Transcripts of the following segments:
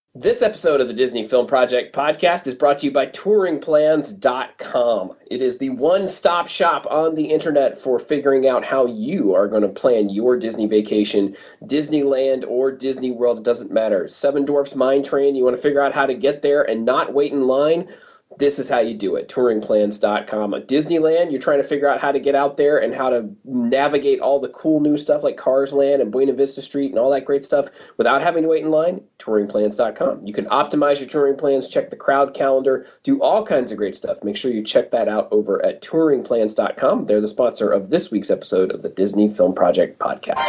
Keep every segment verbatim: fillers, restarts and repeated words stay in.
This episode of the Disney Film Project podcast is brought to you by touring plans dot com. It is the one-stop shop on the internet for figuring out how you are going to plan your Disney vacation, Disneyland or Disney World, it doesn't matter. Seven Dwarfs Mine Train, you want to figure out how to get there and not wait in line? This is how you do it, touring plans dot com. At Disneyland, you're trying to figure out how to get out there and how to navigate all the cool new stuff like Cars Land and Buena Vista Street and all that great stuff without having to wait in line, touring plans dot com. You can optimize your touring plans, check the crowd calendar, do all kinds of great stuff. Make sure you check that out over at touring plans dot com. They're the sponsor of this week's episode of the Disney Film Project podcast.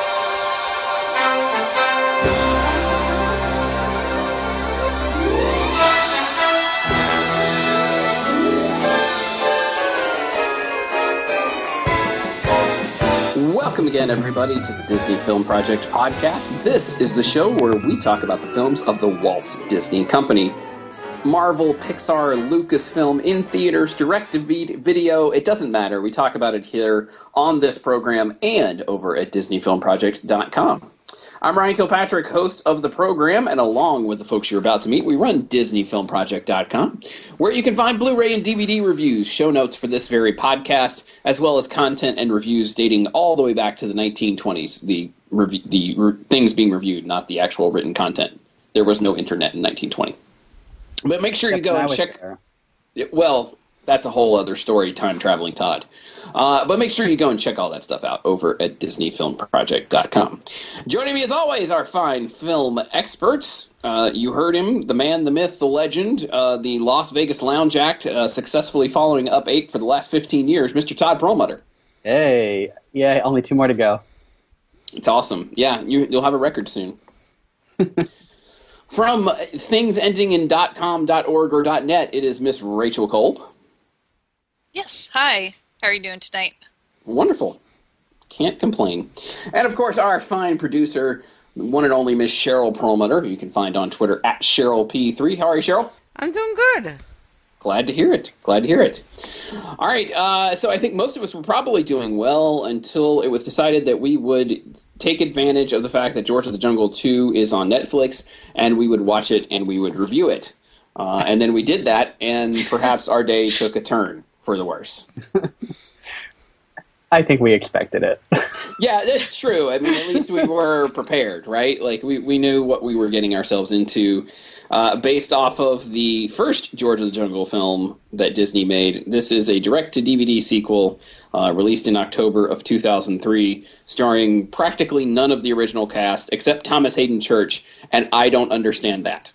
Welcome again, everybody, to the Disney Film Project podcast. This is the show where we talk about the films of the Walt Disney Company. Marvel, Pixar, Lucasfilm, in theaters, direct-to-video, it doesn't matter. We talk about it here on this program and over at disney film project dot com. I'm Ryan Kilpatrick, host of the program, and along with the folks you're about to meet, we run disney film project dot com, where you can find Blu-ray and D V D reviews, show notes for this very podcast, as well as content and reviews dating all the way back to the nineteen twenties, the rev- the re- things being reviewed, not the actual written content. There was no internet in nineteen twenty. But make sure you go and check... There. Well, that's a whole other story, time-traveling Todd. Uh, but make sure you go and check all that stuff out over at disney film project dot com. Joining me, as always, our fine film experts. Uh, you heard him, the man, the myth, the legend, uh, the Las Vegas Lounge Act, uh, successfully following Up eight for the last fifteen years, Mister Todd Perlmutter. Hey, yeah, only two more to go. It's awesome. Yeah, you, you'll have a record soon. From things ending in .com, .org, or .net, it is Miss Rachel Kolb. Yes, hi. How are you doing tonight? Wonderful. Can't complain. And, of course, our fine producer, the one and only Miss Cheryl Perlmutter, who you can find on Twitter at Cheryl P three. How are you, Cheryl? I'm doing good. Glad to hear it. Glad to hear it. All right, uh, so I think most of us were probably doing well until it was decided that we would take advantage of the fact that George of the Jungle two is on Netflix, and we would watch it and we would review it. Uh, and then we did that, and perhaps our day took a turn for the worse. I think we expected it. Yeah, that's true. I mean, at least we were prepared, right? Like, we, we knew what we were getting ourselves into. Uh, based off of the first George of the Jungle film that Disney made, this is a direct-to-D V D sequel uh, released in October of two thousand three, starring practically none of the original cast except Thomas Hayden Church, and I don't understand that.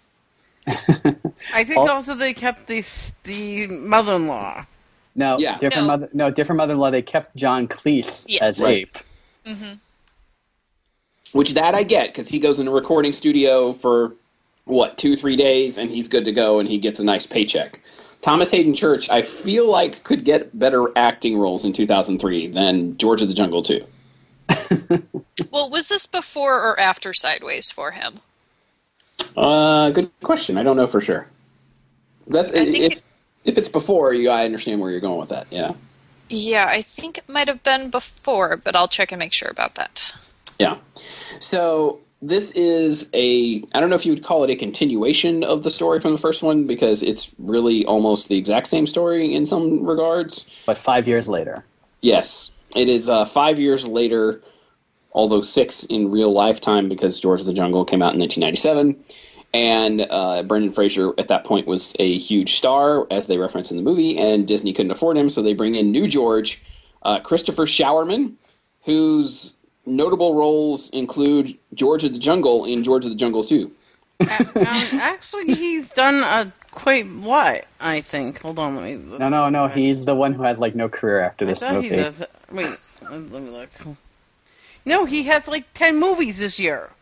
I think also they kept the the mother-in-law. No, yeah. different no. mother. No, different mother-in-law. They kept John Cleese Yes. as Right. Ape. Mm-hmm. Which that I get, because he goes in a recording studio for, what, two, three days, and he's good to go, and he gets a nice paycheck. Thomas Hayden Church, I feel like, could get better acting roles in two thousand three than George of the Jungle two. Well, was this before or after Sideways for him? Uh, good question. I don't know for sure. That, I think if, it- if it's before, you, I understand where you're going with that, yeah. Yeah, I think it might have been before, but I'll check and make sure about that. Yeah. So this is a, I don't know if you would call it a continuation of the story from the first one, because it's really almost the exact same story in some regards. But five years later. Yes. It is uh, five years later, although six in real lifetime, because George of the Jungle came out in nineteen ninety-seven. And uh, Brendan Fraser at that point was a huge star, as they reference in the movie, and Disney couldn't afford him, so they bring in new George, uh, Christopher Showerman, whose notable roles include George of the Jungle in George of the Jungle two. um, actually, he's done a quite what, I think. Hold on, let me look. No, no, no. He's the one who has like no career after I this thought movie. he does. Wait, let me look. No, he has like ten movies this year.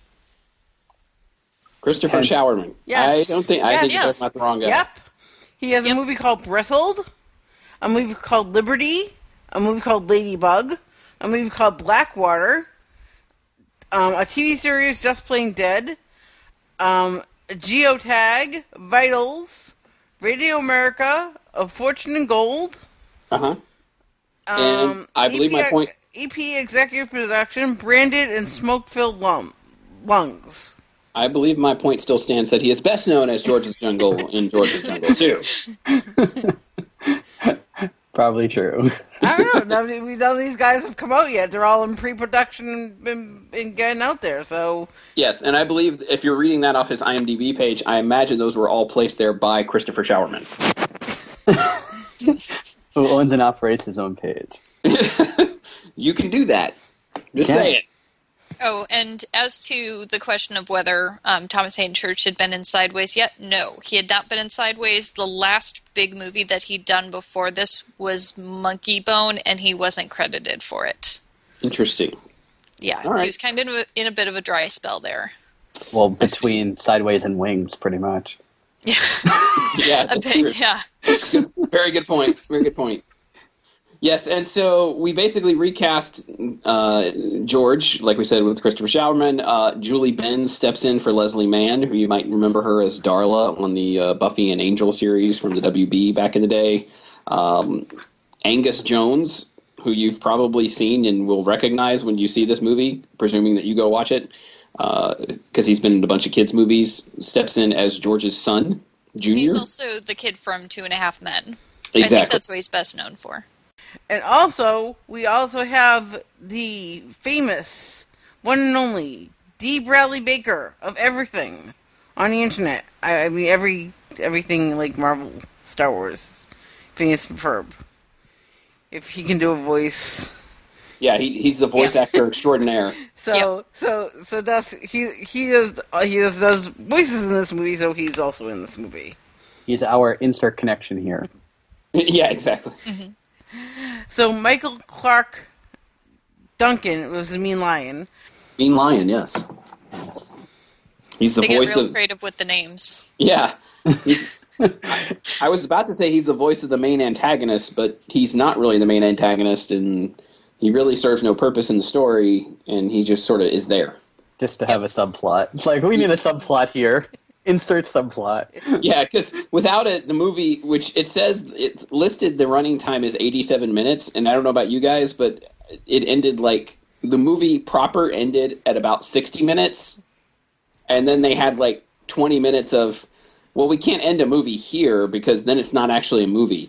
Christopher And- Showerman. Yes. I don't think, I Yes. think Yes. that's not the wrong guy. Yep. He has Yep. a movie called Bristled, a movie called Liberty, a movie called Ladybug, a movie called Blackwater, um, a T V series Just Plain Dead, um, Geotag, Vitals, Radio America, A Fortune in Gold. Uh-huh. Um, And I believe my point- E P Executive Production, Branded and Smoke-Filled lum- Lungs. I believe my point still stands that he is best known as George of the Jungle in George of the Jungle two. Probably true. I don't know. None of, none of these guys have come out yet. They're all in pre-production and, and, and getting out there. So Yes, and I believe if you're reading that off his IMDb page, I imagine those were all placed there by Christopher Showerman. Who owns and operates his own page. You can do that. Just Yeah. say it. Oh, and as to the question of whether um, Thomas Hayden Church had been in Sideways yet, no, he had not been in Sideways. The last big movie that he'd done before this was Monkey Bone, and he wasn't credited for it. Interesting. Yeah, All right. he was kind of in a, in a bit of a dry spell there. Well, between Sideways and Wings, pretty much. Yeah, a that's bit, true. yeah. Good, very good point. Very good point. Yes, and so we basically recast uh, George, like we said, with Christopher Showerman. Uh, Julie Benz steps in for Leslie Mann, who you might remember her as Darla on the uh, Buffy and Angel series from the W B back in the day. Um, Angus Jones, who you've probably seen and will recognize when you see this movie, presuming that you go watch it, because uh, he's been in a bunch of kids' movies, steps in as George's son, Junior. He's also the kid from Two and a Half Men. Exactly. I think that's what he's best known for. And also, we also have the famous, one and only, D. Bradley Baker of everything on the internet. I, I mean, every everything like Marvel, Star Wars, Phineas and Ferb. If he can do a voice, Yeah, he, he's the voice Yeah. actor extraordinaire. so Yep. so so does he? He does uh, he does, does voices in this movie, so he's also in this movie. He's our insert connection here. Yeah, exactly. So Michael Clark Duncan was the Mean Lion. Mean Lion, yes. Yes. He's the They get voice real of... creative with the names. Yeah. He's- I, I was about to say he's the voice of the main antagonist, but he's not really the main antagonist, and he really serves no purpose in the story, and he just sort of is there. Just to have a subplot. It's like, we need a subplot here. Insert subplot. Yeah, because without it, the movie, which it says, it's listed the running time is eighty-seven minutes, and I don't know about you guys, but it ended like, the movie proper ended at about sixty minutes, and then they had like twenty minutes of, well, we can't end a movie here because then it's not actually a movie.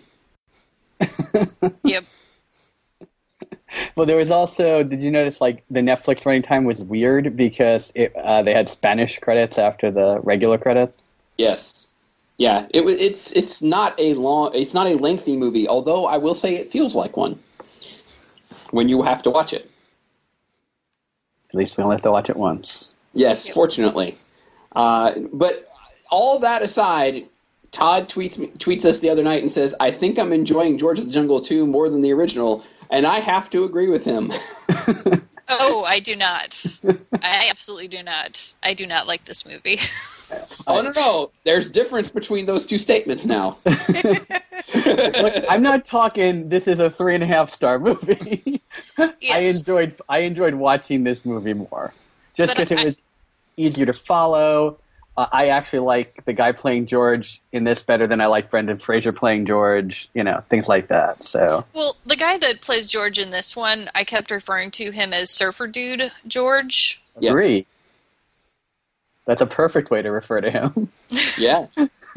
Yep. Well, there was also, did you notice, like, the Netflix running time was weird because it, uh, they had Spanish credits after the regular credits? Yes. Yeah, it was. It's it's not a long, it's not a lengthy movie. Although I will say it feels like one when you have to watch it. At least we only have to watch it once. Yes, Yep. fortunately. Uh, but all that aside, Todd tweets me, tweets us the other night and says, "I think I'm enjoying George of the Jungle two more than the original," and I have to agree with him. Oh, I do not. I absolutely do not. I do not like this movie. Oh no, no, there's difference between those two statements now. Look, I'm not talking, this is a three and a half star movie. I Yes. enjoyed I enjoyed watching this movie more. Just But because it I- was easier to follow. Uh, I actually like the guy playing George in this better than I like Brendan Fraser playing George, you know, things like that. So Well, the guy that plays George in this one, I kept referring to him as Surfer Dude George. Yes. agree. That's a perfect way to refer to him. Yeah.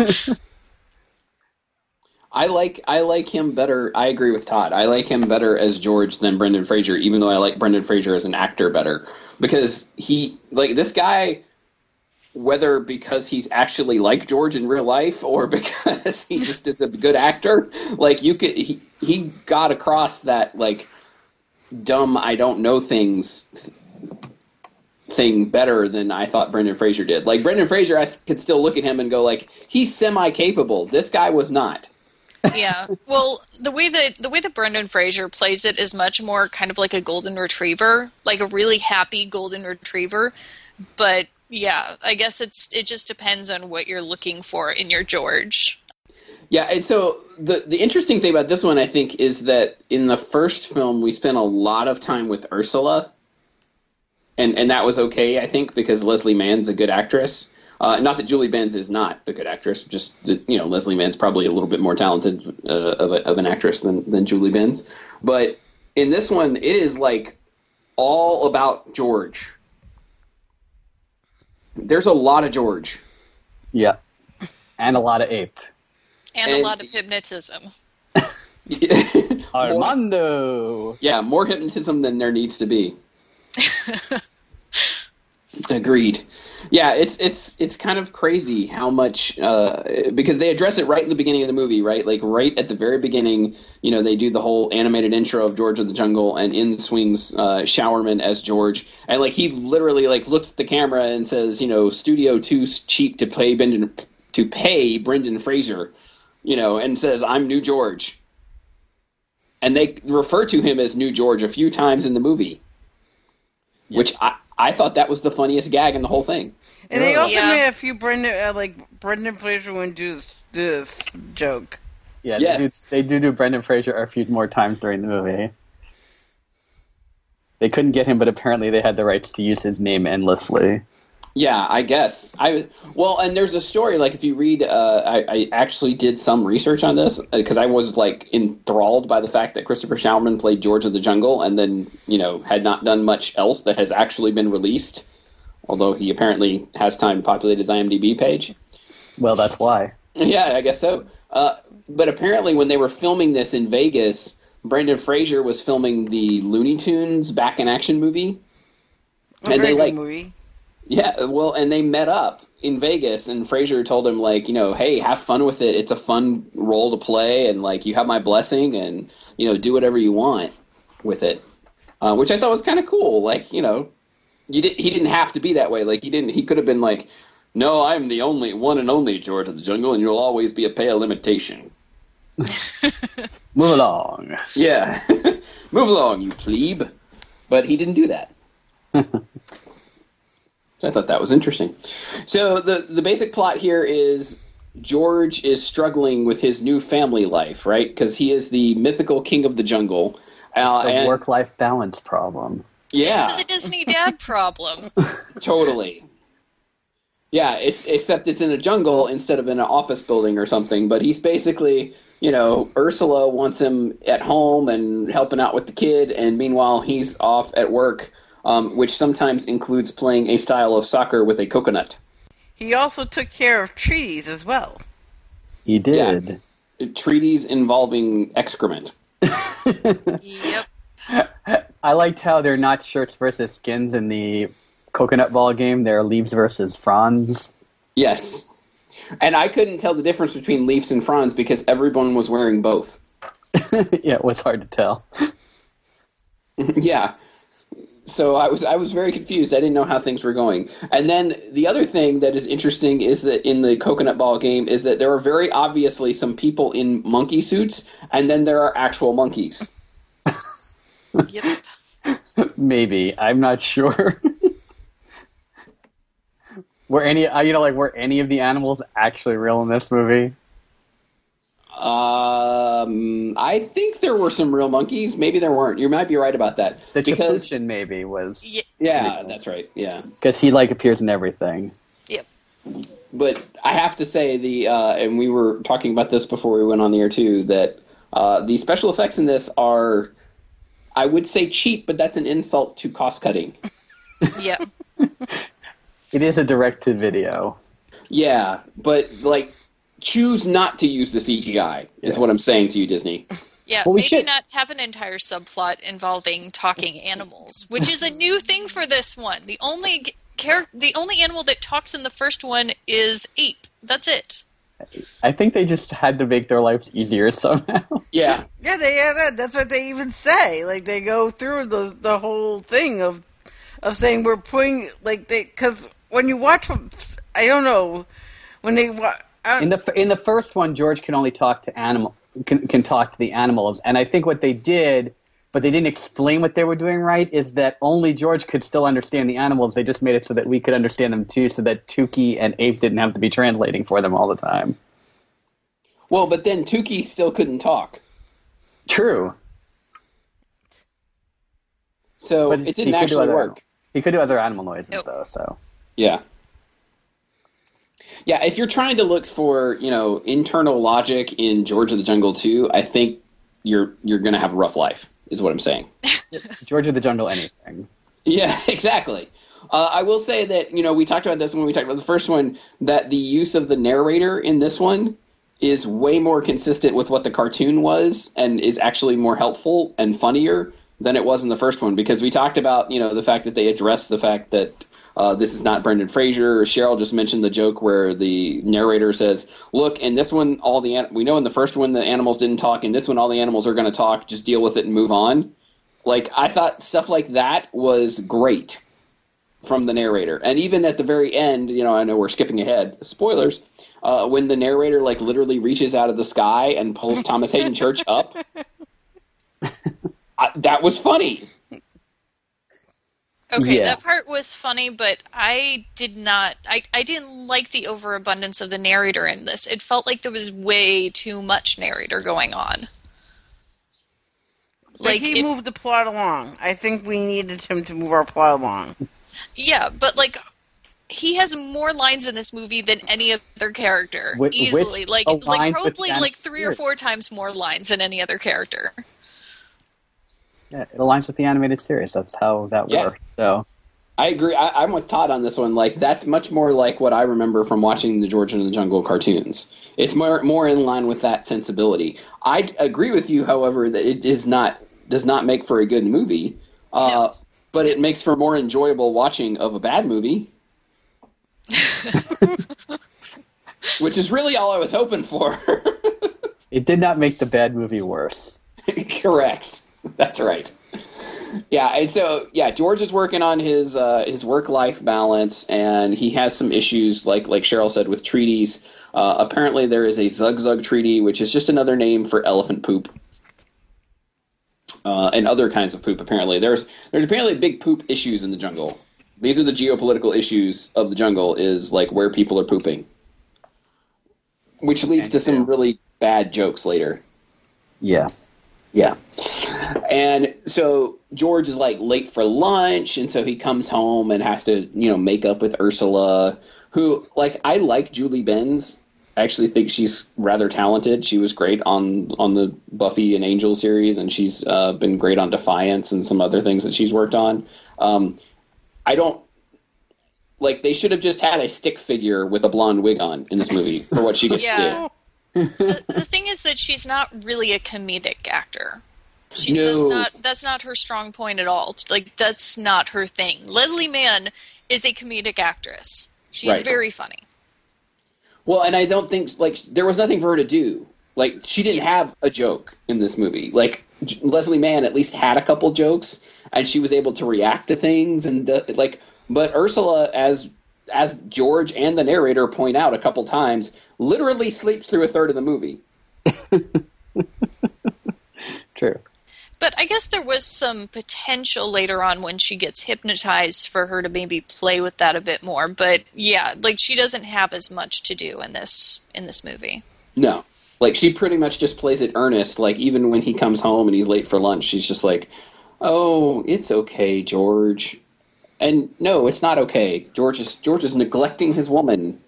I like I like him better. I agree with Todd. I like him better as George than Brendan Fraser, even though I like Brendan Fraser as an actor better. Because he, like, this guy, whether because he's actually like George in real life or because he just is a good actor, like, you could, he, he got across that, like, dumb, I don't know things thing better than I thought Brendan Fraser did. Like, Brendan Fraser, I could still look at him and go, like, he's semi-capable. This guy was not. Yeah. Well, the way that the way that Brendan Fraser plays it is much more kind of like a golden retriever, like a really happy golden retriever. But yeah, I guess it's it just depends on what you're looking for in your George. Yeah, and so the the interesting thing about this one, I think, is that in the first film we spent a lot of time with Ursula, and and that was okay, I think, because Leslie Mann's a good actress. Uh, not that Julie Benz is not a good actress, just that, you know, Leslie Mann's probably a little bit more talented uh, of, a, of an actress than, than Julie Benz. But in this one, it is like all about George. There's a lot of George. Yeah. And a lot of ape. And, And- a lot of hypnotism. Armando! Yeah, more hypnotism than there needs to be. Agreed. Yeah, it's it's it's kind of crazy how much uh, because they address it right in the beginning of the movie, right? Like right at the very beginning, you know, they do the whole animated intro of George of the Jungle, and in swings uh, Showerman as George, and like he literally like looks at the camera and says, you know, Studio Two's cheap to pay Brendan to pay Brendan Fraser, you know, and says I'm New George, and they refer to him as New George a few times in the movie, Yeah. which I. I thought that was the funniest gag in the whole thing. And they also Yeah. made a few Brendan, uh, like Brendan Fraser wouldn't do this, do this joke. Yeah, Yes. they, do, they do do Brendan Fraser a few more times during the movie. They couldn't get him, but apparently they had the rights to use his name endlessly. Yeah, I guess. I well, and there's a story. Like, if you read, uh, I, I actually did some research on this because I was like enthralled by the fact that Christopher Showerman played George of the Jungle, and then you know had not done much else that has actually been released. Although he apparently has time to populate his IMDb page. Well, that's why. Yeah, I guess so. Uh, but apparently, when they were filming this in Vegas, Brendan Fraser was filming the Looney Tunes Back in Action movie, A and very they good like. movie. Yeah, well, and they met up in Vegas, and Fraser told him, like, you know, hey, have fun with it. It's a fun role to play, and, like, you have my blessing, and, you know, do whatever you want with it. Uh, which I thought was kind of cool. Like, you know, you did, he didn't have to be that way. Like, he didn't. He could have been like, no, I'm the only, one and only George of the Jungle, and you'll always be a pale imitation. Move along. Yeah. Move along, you plebe. But he didn't do that. I thought that was interesting. So the the basic plot here is George is struggling with his new family life, right? Because he is the mythical king of the jungle. Uh, The and, work-life balance problem. yeah, It's the Disney dad problem. totally. Yeah, it's except it's in a jungle instead of in an office building or something. But he's basically, you know, Ursula wants him at home and helping out with the kid, and meanwhile he's off at work. Um, which sometimes includes playing a style of soccer with a coconut. He also took care of trees as well. He did. Treaties involving excrement. Yep. I liked how they're not shirts versus skins in the coconut ball game. They're leaves versus fronds. Yes. And I couldn't tell the difference between leaves and fronds because everyone was wearing both. Yeah, it was hard to tell. Yeah. So I was I was very confused. I didn't know how things were going. And then the other thing that is interesting is that in the coconut ball game is that there are very obviously some people in monkey suits, and then there are actual monkeys. Yep. Maybe. I'm not sure. Were any, uh, you know, like, were any of the animals actually real in this movie? Um, I think there were some real monkeys. Maybe there weren't. You might be right about that. The because Capuchin maybe was, Ye- yeah, that's right. Yeah. because he, like, appears in everything. Yep. But I have to say the uh, and we were talking about this before we went on the air too, that uh, the special effects in this are, I would say, cheap, but that's an insult to cost cutting. Yep. It is a direct-to-video. Yeah, but like, choose not to use the C G I is Yeah. what I'm saying to you, Disney. Yeah, Well, we maybe should- not have an entire subplot involving talking animals, which is a new thing for this one. The only g- char- the only animal that talks in the first one is ape. That's it. I think they just had to make their lives easier somehow. Yeah, Yeah, they yeah, that, that's what they even say. Like they go through the the whole thing of of saying we're putting like they because when you watch, I don't know when they wa- I, In the in the first one, George can only talk to animal can, can talk to the animals, and I think what they did, but they didn't explain what they were doing right, is that only George could still understand the animals. They just made it so that we could understand them too, so that Tukey and Ape didn't have to be translating for them all the time. well, but then Tukey still couldn't talk, True, so but it he didn't could do actually other work. animal- He could do other animal noises Nope. though. So Yeah. Yeah, if you're trying to look for, you know, internal logic in George of the Jungle two, I think you're you're going to have a rough life, is what I'm saying. George of the Jungle, anything. Yeah, exactly. Uh, I will say that, you know, we talked about this when we talked about the first one, that the use of the narrator in this one is way more consistent with what the cartoon was and is actually more helpful and funnier than it was in the first one. Because we talked about, you know, the fact that they addressed the fact that uh, this is not Brendan Fraser. Cheryl just mentioned the joke where the narrator says, look, in this one, all the an- we know in the first one the animals didn't talk. In this one, all the animals are going to talk. Just deal with it and move on. Like, I thought stuff like that was great from the narrator. And even at the very end, you know, I know we're skipping ahead, spoilers, uh, when the narrator, like, literally reaches out of the sky and pulls Thomas Hayden Church up, I, that was funny. Okay, Yeah. that part was funny, but I did not, I, I didn't like the overabundance of the narrator in this. It felt like there was way too much narrator going on. Like, he if- moved the plot along. I think we needed him to move our plot along. Yeah, but like he has more lines in this movie than any other character, Which- easily. which like, aligns like with probably Dan's like three or spirit. four times more lines than any other character. Yeah, it aligns with the animated series. That's how that Yeah. works. So I agree. I, I'm with Todd on this one. Like, that's much more like what I remember from watching the George and the Jungle cartoons. It's more more in line with that sensibility. I agree with you, however, that it is not does not make for a good movie, uh, No. but it makes for more enjoyable watching of a bad movie. Which is really all I was hoping for. it did not make the bad movie worse. Correct. That's right. Yeah, and so yeah, George is working on his uh, his work life balance, and he has some issues, like like Cheryl said, with treaties. Uh, apparently, there is a Zug Zug treaty, which is just another name for elephant poop, uh, and other kinds of poop. Apparently, there's there's apparently big poop issues in the jungle. These are the geopolitical issues of the jungle: is like where people are pooping, which leads to some really bad jokes later. Yeah. Yeah. And so George is like late for lunch, and so he comes home and has to, you know, make up with Ursula, who, like, I like Julie Benz. I actually think she's rather talented. She was great on on the Buffy and Angel series, and she's uh, been great on Defiance and some other things that she's worked on. Um, I don't like. They should have just had a stick figure with a blonde wig on in this movie for what she gets to Yeah. do. the, the thing is that she's not really a comedic actor. She, No. that's not that's not her strong point at all. Like, that's not her thing. Leslie Mann is a comedic actress. She's Right. very funny. Well, and I don't think, like, there was nothing for her to do. Like, she didn't Yeah. have a joke in this movie. Like, J- Leslie Mann at least had a couple jokes, and she was able to react to things, and, uh, like, but Ursula, as as George and the narrator point out a couple times, literally sleeps through a third of the movie. True. But I guess there was some potential later on when she gets hypnotized for her to maybe play with that a bit more. But yeah, like, she doesn't have as much to do in this in this movie. No. Like, she pretty much just plays it earnest. Like, even when he comes home and he's late for lunch, she's just like, oh, it's okay, George. And no, it's not okay. George is George is neglecting his woman.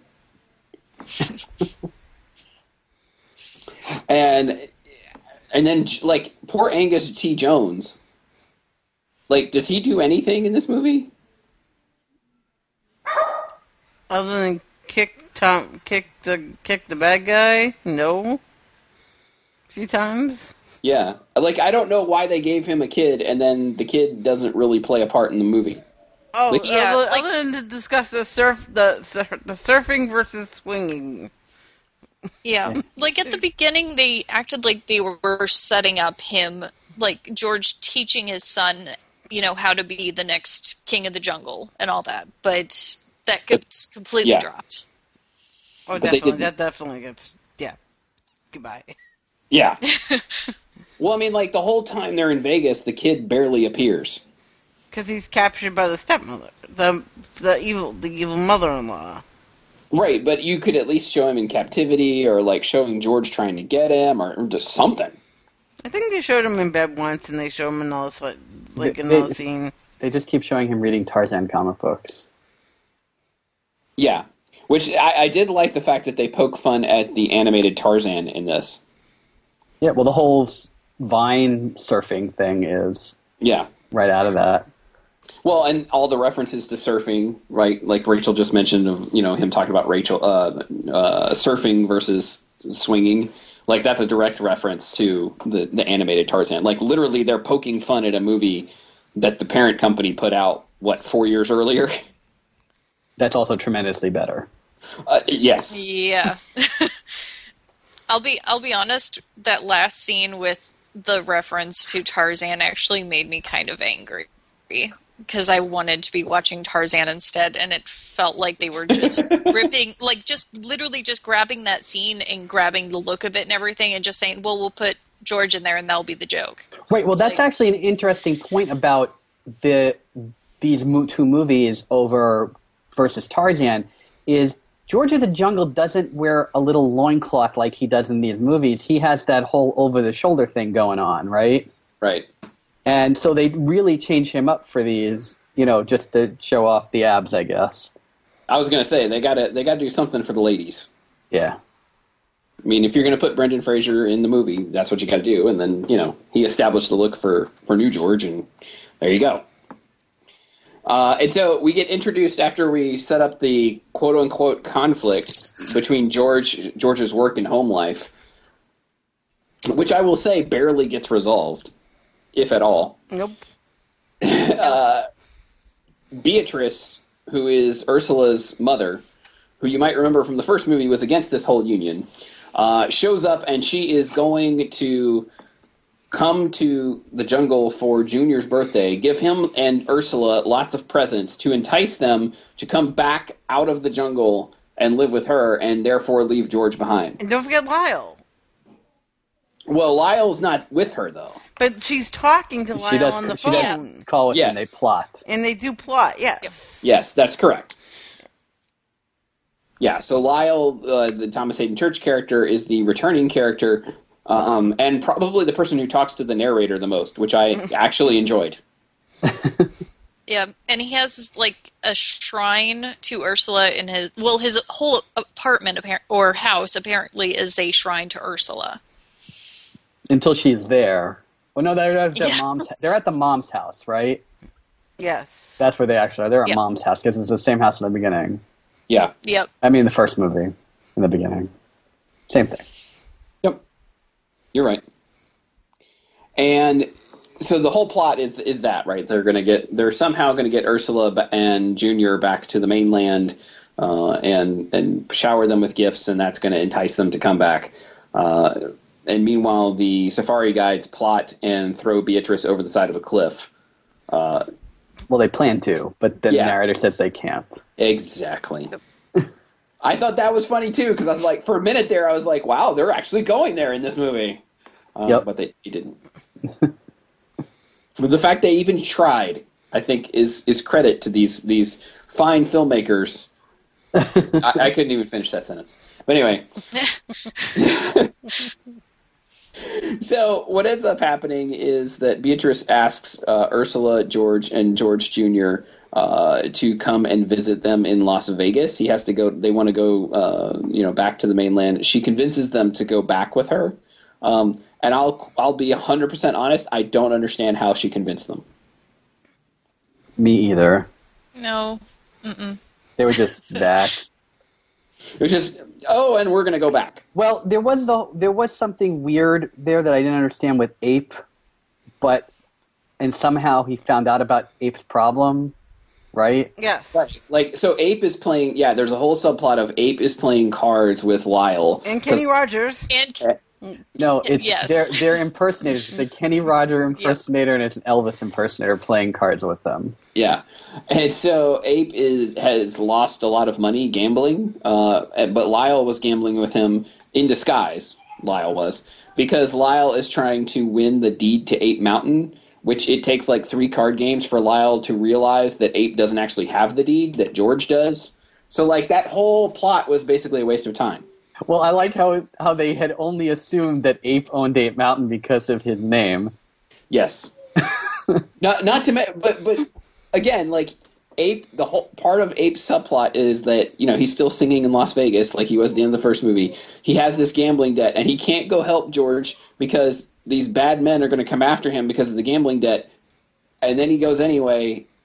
and and then, like, poor Angus T. Jones. Like, does he do anything in this movie? Other than kick Tom, kick the kick the bad guy, no. A few times. Yeah. Like, I don't know why they gave him a kid, and then the kid doesn't really play a part in the movie. Oh, Like- Yeah, other, like- other than to discuss the surf, the sur- the surfing versus swinging. Yeah. Like, at the beginning, they acted like they were setting up him, like, George teaching his son, you know, how to be the next king of the jungle and all that. But that gets completely yeah. dropped. Oh, But they definitely. didn't. That definitely gets. Yeah. Goodbye. Yeah. Well, I mean, like, the whole time they're in Vegas, the kid barely appears. Because he's captured by the stepmother, the the evil the evil mother-in-law. Right, but you could at least show him in captivity, or, like, showing George trying to get him, or, or just something. I think they showed him in bed once, and they showed him in all like, like They- another they- scene. They just keep showing him reading Tarzan comic books. Yeah. Which, I, I did like the fact that they poke fun at the animated Tarzan in this. Yeah, well, the whole Vine surfing thing is Yeah. right out of that. Well, and all the references to surfing, right? Like Rachel just mentioned, of you know him talking about Rachel uh, uh, surfing versus swinging. Like that's a direct reference to the the animated Tarzan. Like literally, they're poking fun at a movie that the parent company put out what four years earlier. That's also tremendously better. Uh, yes. Yeah. I'll be I'll be honest, that last scene with the reference to Tarzan actually made me kind of angry because I wanted to be watching Tarzan instead, and it felt like they were just ripping, like just literally just grabbing that scene and grabbing the look of it and everything and just saying, well, we'll put George in there and that'll be the joke. Right, well, It's that's like- actually an interesting point about the these mo- two movies over versus Tarzan is George of the Jungle doesn't wear a little loincloth like he does in these movies. He has that whole over-the-shoulder thing going on, right? Right. And so they really change him up for these, you know, just to show off the abs, I guess. I was gonna say they gotta they gotta do something for the ladies. Yeah. I mean, if you're gonna put Brendan Fraser in the movie, that's what you got to do. And then you know he established the look for for New George, and there you go. Uh, and so we get introduced after we set up the quote-unquote conflict between George George's work and home life, which I will say barely gets resolved, if at all. Nope. Uh, Beatrice, who is Ursula's mother, who you might remember from the first movie was against this whole union, uh, shows up and she is going to come to the jungle for Junior's birthday, give him and Ursula lots of presents to entice them to come back out of the jungle and live with her, and therefore leave George behind. And don't forget Lyle. Well, Lyle's not with her, though. But she's talking to Lyle She does, on the she phone. does call with Yes. and they plot. And they do plot, yes. Yes, that's correct. Yeah, so Lyle, uh, the Thomas Hayden Church character, is the returning character, um, and probably the person who talks to the narrator the most, which I actually enjoyed. Yeah, and he has like a shrine to Ursula in his, well, his whole apartment appar- or house apparently is a shrine to Ursula. Until she's there. Well, no, they're at their Yes. mom's. They're at the mom's house, right? Yes. That's where they actually are. They're at Yep. mom's house because it's the same house in the beginning. Yeah. Yep. I mean, the first movie in the beginning. Same thing. Yep. You're right. And so the whole plot is is that, right? They're going to get they're somehow going to get Ursula ba- and Junior back to the mainland uh, and and shower them with gifts, and that's going to entice them to come back. Uh, and meanwhile, the safari guides plot and throw Beatrice over the side of a cliff. Uh, Well, they plan to, but then Yeah. the narrator says they can't. Exactly. I thought that was funny too, because I was like, for a minute there, I was like, "Wow, they're actually going there in this movie," uh, Yep. but they, they didn't. The fact they even tried, I think, is is credit to these these fine filmmakers. I, I couldn't even finish that sentence, but anyway. So what ends up happening is that Beatrice asks uh, Ursula, George, and George Junior Uh, to come and visit them in Las Vegas. He has to go. They want to go, uh, you know, back to the mainland. She convinces them to go back with her. Um, and I'll I'll be one hundred percent honest. I don't understand how she convinced them. Me either. No. Mm-mm. They were just that. It was just, oh, and we're going to go back. Well, there was the there was something weird there that I didn't understand with Ape, but and somehow he found out about Ape's problem, right? Yes. Like, so Ape is playing, yeah, there's a whole subplot of Ape is playing cards with Lyle. And Kenny 'cause- Rogers. And No, it's Yes. they're they're impersonators. It's a Kenny Roger impersonator and it's an Elvis impersonator playing cards with them. Yeah, and so Ape is has lost a lot of money gambling, uh, but Lyle was gambling with him in disguise. Lyle was, because Lyle is trying to win the deed to Ape Mountain, which it takes like three card games for Lyle to realize that Ape doesn't actually have the deed, that George does. So like that whole plot was basically a waste of time. Well, I like how how they had only assumed that Ape owned Ape Mountain because of his name. Yes. not not to ma- but but again, like Ape, the whole part of Ape's subplot is that, you know, he's still singing in Las Vegas like he was at the end of the first movie. He has this gambling debt and he can't go help George because these bad men are going to come after him because of the gambling debt. And then he goes anyway,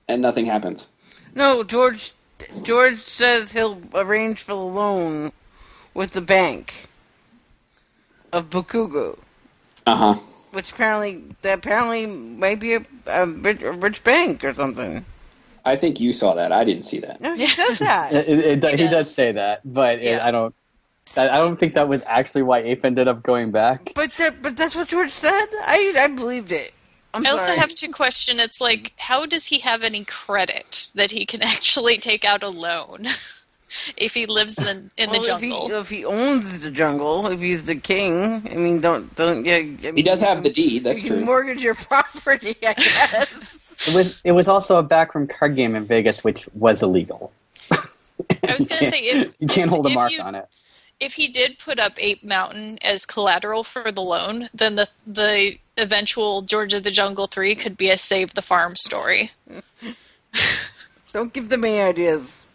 and nothing happens. No, George. George says he'll arrange for the loan with the bank of Bakugo. Uh huh. Which apparently, that apparently might be a, a, rich, a rich bank or something. I think you saw that. I didn't see that. No, he says that. It, it, it, He he, does. does. say that, but it, Yeah. I don't. I I don't think that was actually why Ape ended up going back. But that, but that's what George said. I I believed it. I'm I also sorry. have to question, it's like, how does he have any credit that he can actually take out a loan if he lives in, in Well, the jungle? If he, if he owns the jungle, if he's the king, I mean, don't don't yeah. I mean, He does you have can- the deed. That's you can true. mortgage your property, I guess. It was it was also a backroom card game in Vegas, which was illegal. I was going to say, if, You can't hold a if mark you- on it. if he did put up Ape Mountain as collateral for the loan, then the the eventual George of the Jungle three could be a Save the Farm story. Don't give them any ideas.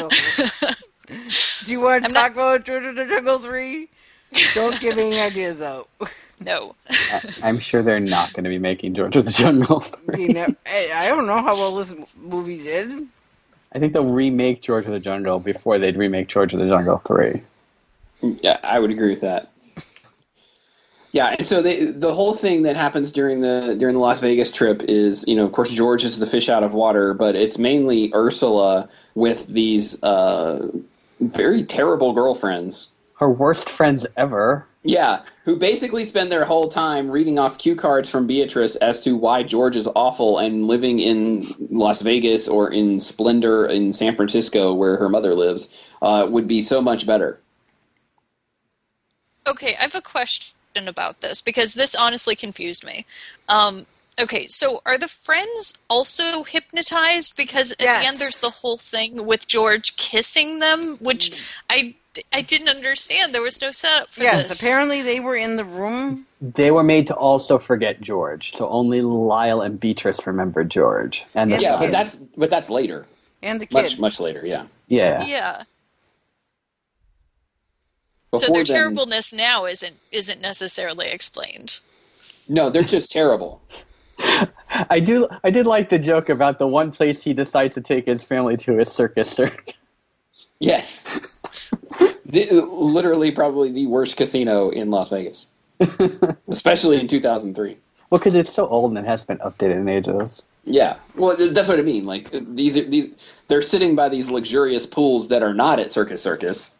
Do you want to I'm talk not- about George of the Jungle three? Don't give any ideas out. No. I, I'm sure they're not going to be making George of the Jungle three. You know, I, I don't know how well this movie did. I think they'll remake George of the Jungle before they'd remake George of the Jungle three. Yeah, I would agree with that. Yeah, and so they, the whole thing that happens during the during the Las Vegas trip is, you know, of course, George is the fish out of water, but it's mainly Ursula with these uh, very terrible girlfriends. Her worst friends ever. Yeah, who basically spend their whole time reading off cue cards from Beatrice as to why George is awful and living in Las Vegas or in Splendor in San Francisco, where her mother lives, uh, would be so much better. Okay, I have a question about this because this honestly confused me. Um, okay, so are the friends also hypnotized? Because at Yes. the end there's the whole thing with George kissing them, which I, I didn't understand. There was no setup for Yes, this. apparently they were in the room. They were made to also forget George, so only Lyle and Beatrice remembered George. And the Yes, Yeah, son. but that's but that's later, And the kid. much much later. Yeah. yeah. Yeah. So Before their then- terribleness now isn't isn't necessarily explained. No, they're just terrible. I do. I did like the joke about the one place he decides to take his family to is Circus Circus. Yes. the, literally, probably the worst casino in Las Vegas, especially in two thousand three. Well, because it's so old and it hasn't been updated in ages. Yeah, well, that's what I mean. Like these, are, these, they're sitting by these luxurious pools that are not at Circus Circus,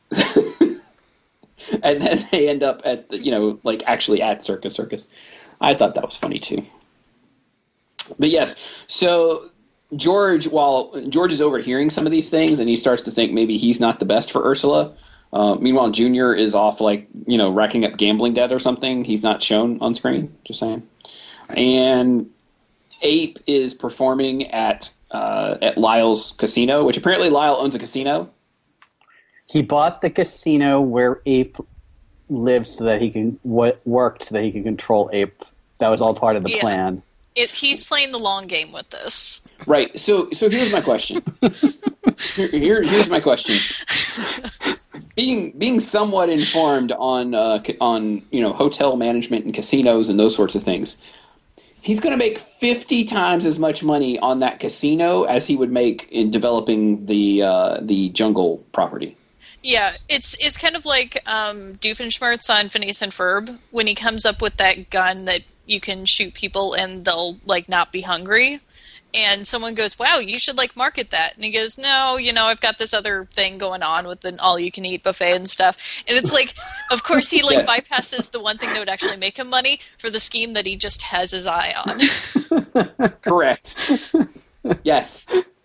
and then they end up at, you know, like actually at Circus Circus. I thought that was funny too. But yes, so George, while George is overhearing some of these things, and he starts to think maybe he's not the best for Ursula. Uh, meanwhile, Junior is off, like, you know, racking up gambling debt or something. He's not shown on screen. Just saying. And Ape is performing at uh, at Lyle's casino, which apparently Lyle owns a casino. He bought the casino where Ape lived so that he can w- worked so that he could control Ape. That was all part of the Yeah. plan. It, he's playing the long game with this. Right. So so here's my question. Here, here here's my question. Being being somewhat informed on uh, ca- on you know hotel management and casinos and those sorts of things, he's going to make fifty times as much money on that casino as he would make in developing the uh, the jungle property. Yeah, it's it's kind of like um, Doofenshmirtz on Phineas and Ferb when he comes up with that gun that you can shoot people and they'll like not be hungry. And someone goes, "Wow, you should like market that." And he goes, "No, you know, I've got this other thing going on with an all-you-can-eat buffet and stuff." And it's like, of course, he like Yes. bypasses the one thing that would actually make him money for the scheme that he just has his eye on. Correct. Yes.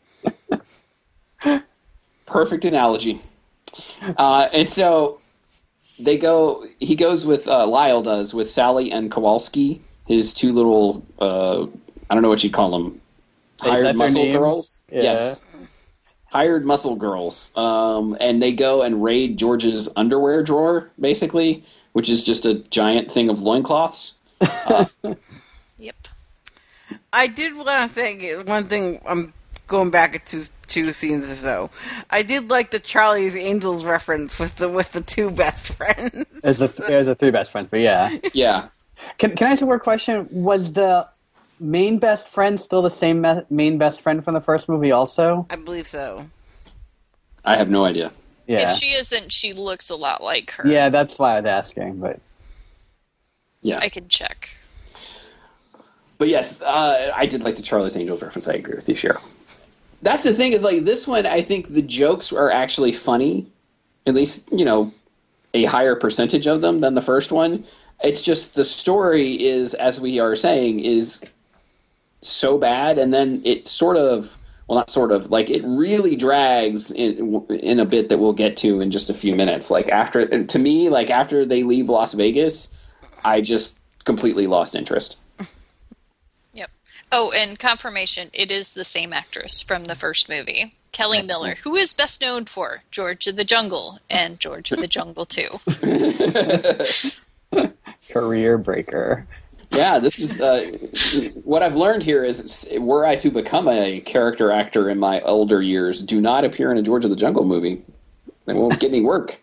Perfect analogy. Uh, and so they go. He goes with uh, Lyle does with Sally and Kowalski, his two little. Uh, I don't know what you'd call them. Is that Hired their muscle names? girls. Yeah. Yes. Hired muscle girls. Um, and they go and raid George's underwear drawer, basically, which is just a giant thing of loincloths. Yep. I did want to say one thing. I'm going back to two scenes or so. I did like the Charlie's Angels reference with the with the two best friends. There's a there's a three best friends, but yeah. Yeah. Can can I ask a word question? Was the main best friend still the same me- main best friend from the first movie also? I believe so. I have no idea. Yeah. If she isn't, she looks a lot like her. Yeah, that's why I was asking, but... Yeah. I can check. But yes, uh, I did like the Charlie's Angels reference. I agree with you, Cheryl. That's the thing is, like, this one, I think the jokes are actually funny. At least, you know, a higher percentage of them than the first one. It's just the story is, as we are saying, is so bad, and then it sort of, well, not sort of, like, it really drags in, in a bit that we'll get to in just a few minutes. Like, after, to me, like, after they leave Las Vegas, I just completely lost interest. Yep. Oh, and confirmation, it is the same actress from the first movie. Kelly Excellent. Miller, who is best known for George of the Jungle and George of the Jungle two. Career breaker. Yeah, this is uh, what I've learned here is, were I to become a character actor in my older years, do not appear in a George of the Jungle movie. It won't get any work.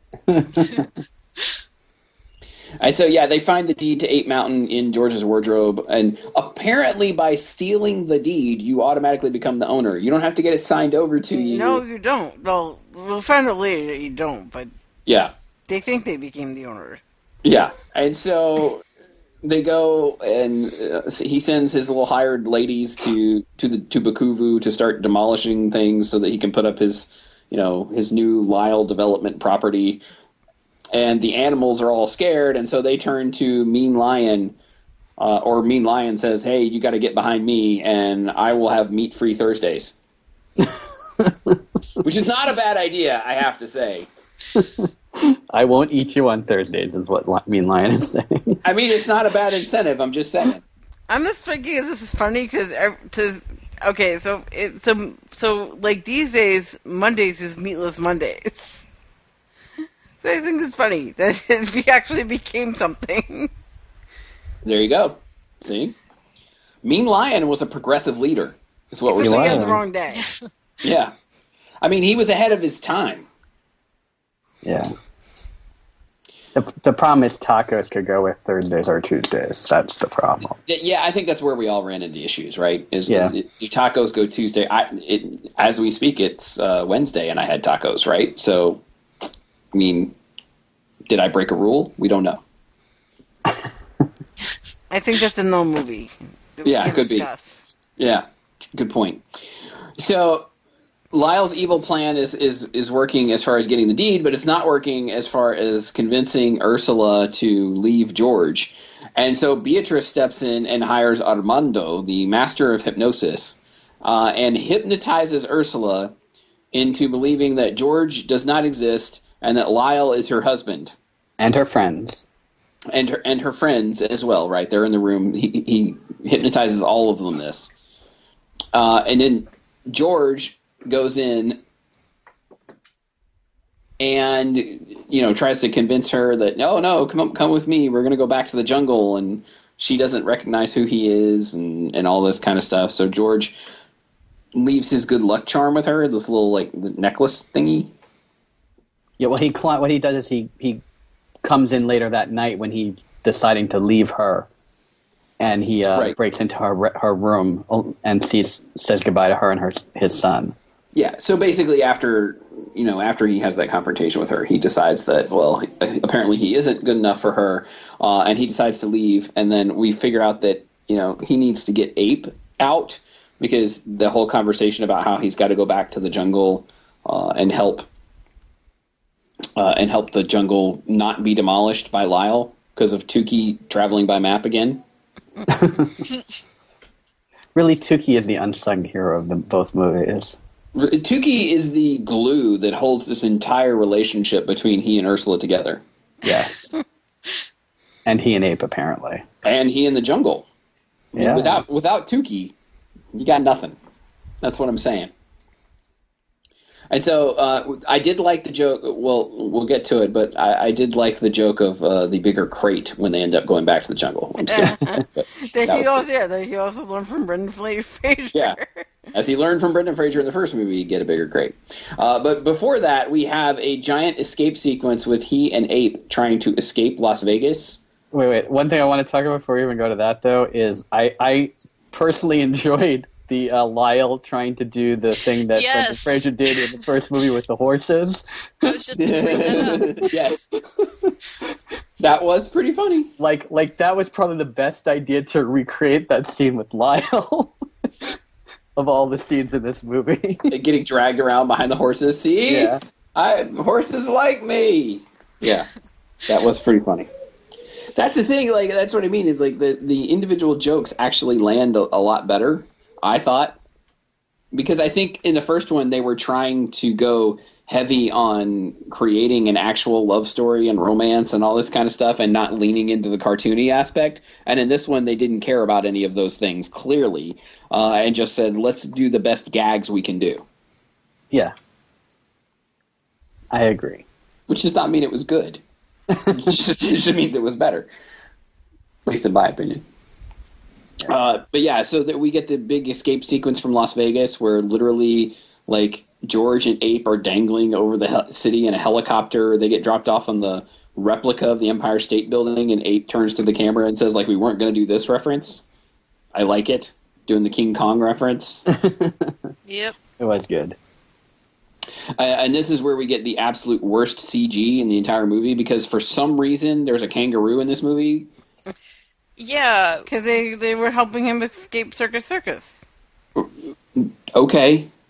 And so, yeah, they find the deed to Ape Mountain in George's wardrobe, and apparently by stealing the deed, you automatically become the owner. You don't have to get it signed over to you. No, you don't. Well, we'll find out later that you don't, but Yeah. they think they became the owner. Yeah, and so they go, and uh, he sends his little hired ladies to to the to Bakuvu to start demolishing things so that he can put up his, you know, his new Lyle development property. And the animals are all scared, and so they turn to Mean Lion, uh, or Mean Lion says, "Hey, you got to get behind me, and I will have meat-free Thursdays," which is not a bad idea, I have to say. I won't eat you on Thursdays, is what Li- Mean Lion is saying. I mean, it's not a bad incentive. I'm just saying. I'm just thinking if this is funny because to okay, so it, so so like these days, Mondays is meatless Mondays. So I think it's funny that it actually became something. There you go. See, Mean Lion was a progressive leader. Is what we're Except he saying. had the wrong day. Yeah, I mean, he was ahead of his time. Yeah. The, the problem is tacos could go with Thursdays or Tuesdays. That's the problem. Yeah, I think that's where we all ran into issues, right? Is, Yeah. is it, do tacos go Tuesday? I, it, as we speak, it's uh, Wednesday, and I had tacos, right? So, I mean, did I break a rule? We don't know. I think that's a no movie. that we Yeah, it can could be. discuss. Yeah, good point. So, Lyle's evil plan is, is, is working as far as getting the deed, but it's not working as far as convincing Ursula to leave George. And so Beatrice steps in and hires Armando, the master of hypnosis, uh, and hypnotizes Ursula into believing that George does not exist and that Lyle is her husband. And her friends. And her, and her friends as well, right? They're in the room. He, he hypnotizes all of them this. Uh, and then George goes in and, you know, tries to convince her that, no, no, come come with me. We're going to go back to the jungle. And she doesn't recognize who he is and, and all this kind of stuff. So George leaves his good luck charm with her, this little, like, the necklace thingy. Yeah, well, he cli- what he does is he, he comes in later that night when he's deciding to leave her, and he uh, Right. breaks into her re- her room and sees says goodbye to her and her his son. Yeah, so basically after, you know, after he has that confrontation with her, he decides that, well, apparently he isn't good enough for her, uh, and he decides to leave, and then we figure out that, you know, he needs to get Ape out, because the whole conversation about how he's got to go back to the jungle uh, and help uh, and help the jungle not be demolished by Lyle because of Tukey traveling by map again. Really, Tukey is the unsung hero of the, both movies. Tukey is the glue that holds this entire relationship between he and Ursula together. Yes. And he and Ape, apparently. And he in the jungle. I mean, Yeah. Without without Tukey, you got nothing. That's what I'm saying. And so uh, I did like the joke. Well, we'll get to it, but I, I did like the joke of uh, the bigger crate when they end up going back to the jungle. I'm still, but That that he was also, good. yeah, that he also learned from Brendan Fla- Fraser. Yeah. As he learned from Brendan Fraser in the first movie, you get a bigger crate. Uh, but before that, we have a giant escape sequence with he and Ape trying to escape Las Vegas. Wait, wait. One thing I want to talk about before we even go to that, though, is I, I personally enjoyed the uh, Lyle trying to do the thing that Yes. Brendan Fraser did in the first movie with the horses. I was just going to bring that up. Yes. That was pretty funny. Like, like that was probably the best idea to recreate that scene with Lyle of all the scenes in this movie. Getting dragged around behind the horses. See? Yeah. I horses like me. Yeah. That was pretty funny. That's the thing, like that's what I mean, is like the, the individual jokes actually land a, a lot better, I thought. Because I think in the first one they were trying to go heavy on creating an actual love story and romance and all this kind of stuff and not leaning into the cartoony aspect. And in this one, they didn't care about any of those things, clearly, uh, and just said, let's do the best gags we can do. Yeah. I agree. Which does not mean it was good. It just, it just means it was better. At least in my opinion. Uh, but yeah, so that we get the big escape sequence from Las Vegas where literally, like, George and Ape are dangling over the he- city in a helicopter. They get dropped off on the replica of the Empire State Building, and Ape turns to the camera and says, like, we weren't going to do this reference. I like it. Doing the King Kong reference. Yep. It was good. Uh, and this is where we get the absolute worst C G in the entire movie, because for some reason there's a kangaroo in this movie. Yeah. Because they, they were helping him escape Circus Circus. Okay.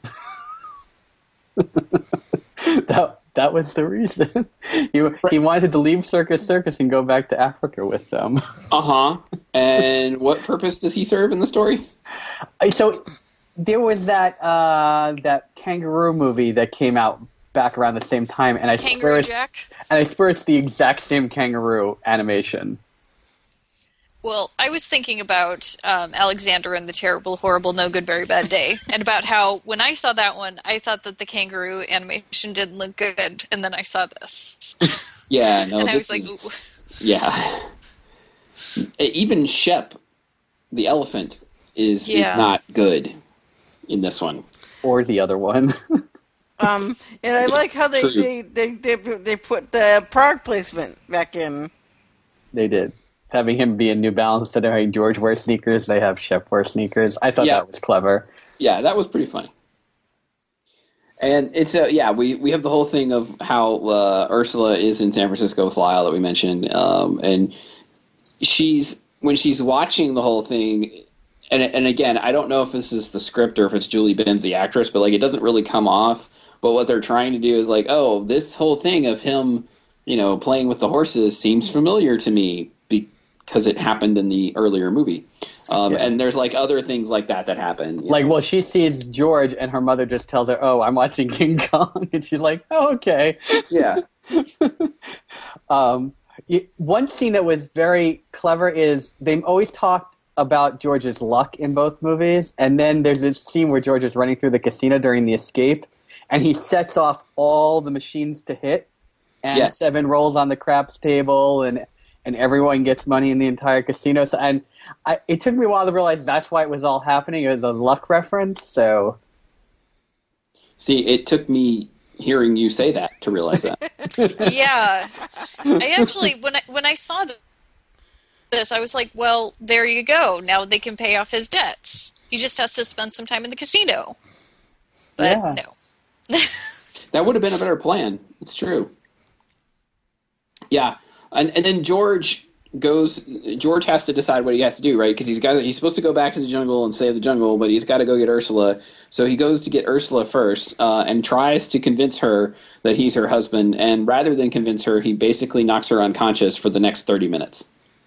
that that was the reason. he he wanted to leave Circus Circus and go back to Africa with them. Uh-huh. And what purpose does he serve in the story? So there was that uh, that kangaroo movie that came out back around the same time, and I swear Kangaroo it's, Jack? and I swear it's the exact same kangaroo animation. Well, I was thinking about um, Alexander and the Terrible, Horrible, No Good, Very Bad Day, and about how when I saw that one, I thought that the kangaroo animation didn't look good, and then I saw this. Yeah, no. and I this was like, is- ooh. Yeah. Even Shep, the elephant, is Yeah. is not good in this one. Or the other one. Um, and I like how they, True. they, they, they, they put the product placement back in. They did. Having him be in New Balance instead of having George wear sneakers, they have Shep wear sneakers. I thought Yeah. that was clever. Yeah, that was pretty funny. And it's a yeah, we, we have the whole thing of how uh, Ursula is in San Francisco with Lyle that we mentioned, um, and she's when she's watching the whole thing, and and again, I don't know if this is the script or if it's Julie Benz, the actress, but like it doesn't really come off. But what they're trying to do is like, oh, this whole thing of him, you know, playing with the horses seems familiar to me because it happened in the earlier movie. Um, Yeah. And there's like other things like that that happen. you Like, know. well, she sees George, and her mother just tells her, "Oh, I'm watching King Kong," and she's like, "Oh, okay." Yeah. Um, y- one scene that was very clever is they always talked about George's luck in both movies, and then there's this scene where George is running through the casino during the escape, and he sets off all the machines to hit, and Yes. seven rolls on the craps table, and and everyone gets money in the entire casino. So, and I, it took me a while to realize that's why it was all happening. It was a luck reference. So See, it took me hearing you say that to realize that. Yeah. I actually, when I, when I saw th- this, I was like, well, there you go. Now they can pay off his debts. He just has to spend some time in the casino. But Yeah. no. That would have been a better plan. It's true. Yeah, and and then George goes. George has to decide what he has to do, right? Because he's got he's supposed to go back to the jungle and save the jungle, but he's got to go get Ursula. So he goes to get Ursula first uh, and tries to convince her that he's her husband. And rather than convince her, he basically knocks her unconscious for the next thirty minutes.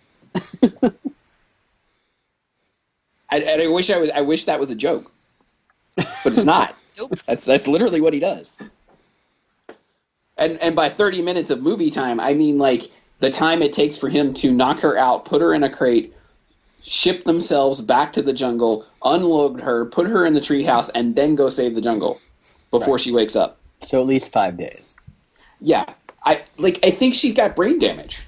I, and I wish I was. I wish that was a joke, but it's not. Nope. That's that's literally what he does. And and by thirty minutes of movie time, I mean like the time it takes for him to knock her out, put her in a crate, ship themselves back to the jungle, unload her, put her in the treehouse, and then go save the jungle before Right. she wakes up. so at least five days. Yeah, I like. I think she's got brain damage.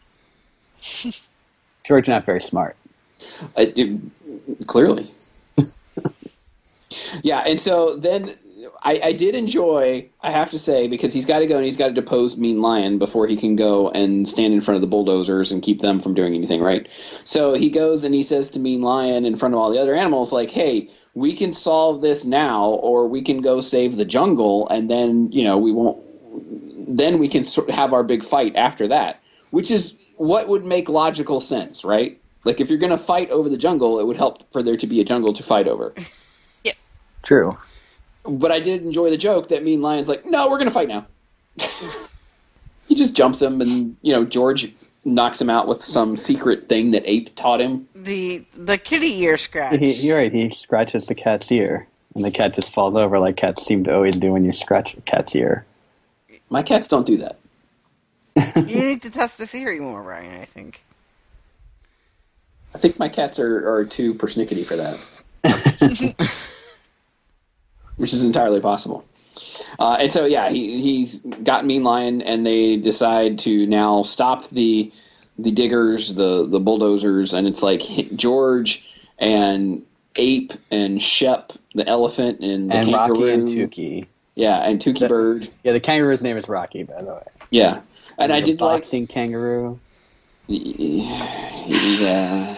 George not very smart. I, do- clearly. Yeah, and so then I, I did enjoy, I have to say, because he's got to go and he's got to depose Mean Lion before he can go and stand in front of the bulldozers and keep them from doing anything, right? So he goes and he says to Mean Lion in front of all the other animals, like, hey, we can solve this now, or we can go save the jungle, and then, you know, we won't, then we can sort of have our big fight after that, which is what would make logical sense, right? Like, if you're going to fight over the jungle, it would help for there to be a jungle to fight over. Yep. True. But I did enjoy the joke that Mean Lion's like, no, we're going to fight now. He just jumps him, and, you know, George knocks him out with some secret thing that Ape taught him. The the kitty ear scratch. He, you're right, he scratches the cat's ear, and the cat just falls over like cats seem to always do when you scratch a cat's ear. My cats don't do that. You need to test the theory more, Ryan, I think. I think my cats are, are too persnickety for that. Which is entirely possible. Uh, and so, yeah, he, he's got Mean Lion, and they decide to now stop the the diggers, the, the bulldozers, and it's like George and Ape and Shep, the elephant, and the and kangaroo. Rocky and Tukey. Yeah, and Tukey The- Bird. Yeah, the kangaroo's name is Rocky, by the way. Yeah. And I The did like... boxing kangaroo. Yeah.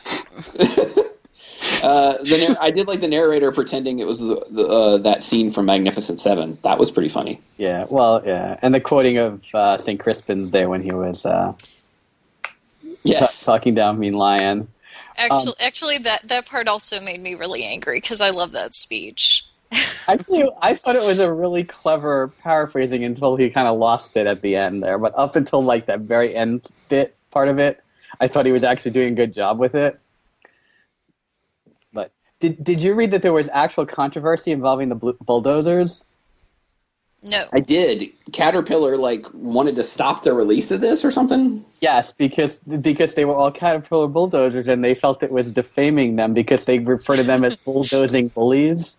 uh, the nar- I did like the narrator pretending it was the, the, uh, that scene from Magnificent Seven. That was pretty funny. Yeah, well, yeah, and the quoting of uh, Saint Crispin's Day when he was uh, Yes. t- talking down Mean Lion. Actually, Um, actually, that that part also made me really angry because I love that speech. Actually, I thought it was a really clever paraphrasing until he kind of lost it at the end there. But up until like that very end bit part of it, I thought he was actually doing a good job with it. But did did you read that there was actual controversy involving the bl- bulldozers? No. I did. Caterpillar, like, wanted to stop the release of this or something? Yes, because because they were all Caterpillar bulldozers, and they felt it was defaming them because they refer to them as bulldozing bullies.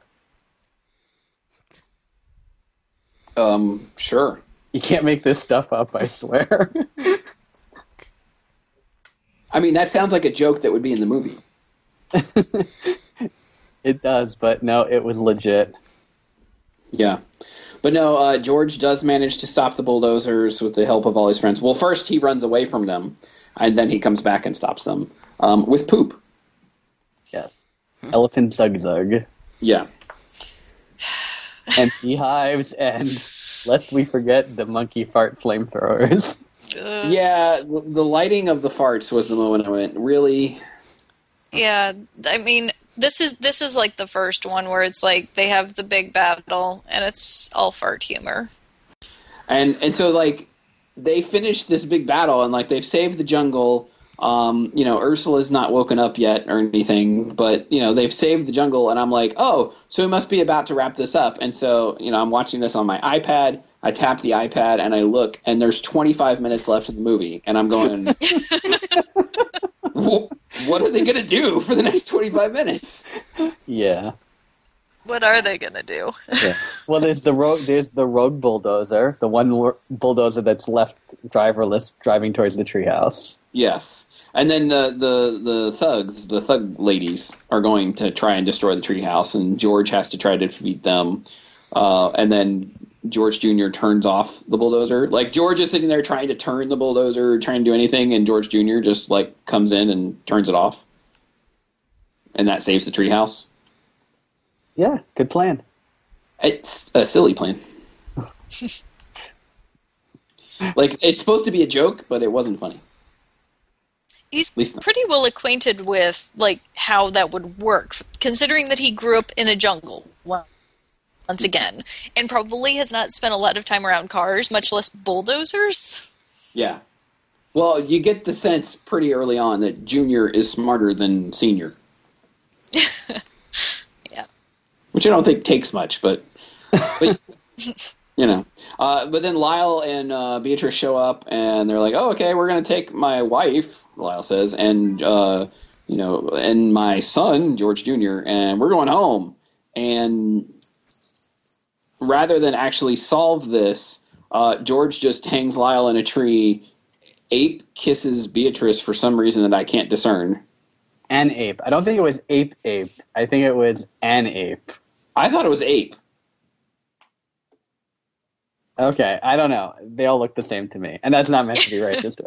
Um, sure. You can't make this stuff up, I swear. I mean, that sounds like a joke that would be in the movie. It does, but no, it was legit. Yeah. But no, uh, George does manage to stop the bulldozers with the help of all his friends. Well, first he runs away from them, and then he comes back and stops them um, with poop. Yes. Elephant Zug Zug. Yeah. And beehives, and lest we forget the monkey fart flamethrowers. Ugh. Yeah, the, the lighting of the farts was the moment I went, really? Yeah, I mean, this is this is like the first one where it's like they have the big battle and it's all fart humor. And and so, like, they finished this big battle, and, like, they've saved the jungle. Um, you know, Ursula's not woken up yet or anything, but, you know, they've saved the jungle, and I'm like, oh, so we must be about to wrap this up. And so, you know, I'm watching this on my iPad. I tap the iPad, and I look, and there's twenty-five minutes left of the movie, and I'm going, what are they going to do for the next twenty-five minutes? Yeah. What are they gonna do? Yeah. Well, there's the rogue. There's the rogue bulldozer, the one lo- bulldozer that's left driverless, driving towards the treehouse. Yes. And then uh, the the thugs, the thug ladies, are going to try and destroy the treehouse, and George has to try to defeat them. Uh, and then George Junior turns off the bulldozer. Like, George is sitting there trying to turn the bulldozer, trying to do anything, and George Junior just, like, comes in and turns it off. And that saves the treehouse. Yeah, good plan. It's a silly plan. Like, it's supposed to be a joke, but it wasn't funny. He's least not. pretty well acquainted with like how that would work, considering that he grew up in a jungle once again, and probably has not spent a lot of time around cars, much less bulldozers. Yeah. Well, you get the sense pretty early on that Junior is smarter than Senior. Yeah. Which I don't think takes much, but, but you know. Uh, but then Lyle and uh, Beatrice show up, and they're like, "Oh, okay, we're going to take my wife," Lyle says, and uh, you know, and my son, George Junior, and we're going home. And rather than actually solve this, uh, George just hangs Lyle in a tree. Ape kisses Beatrice for some reason that I can't discern. An ape. I don't think it was ape ape. I think it was an ape. I thought it was Ape. Okay, I don't know. They all look the same to me, and that's not meant to be racist.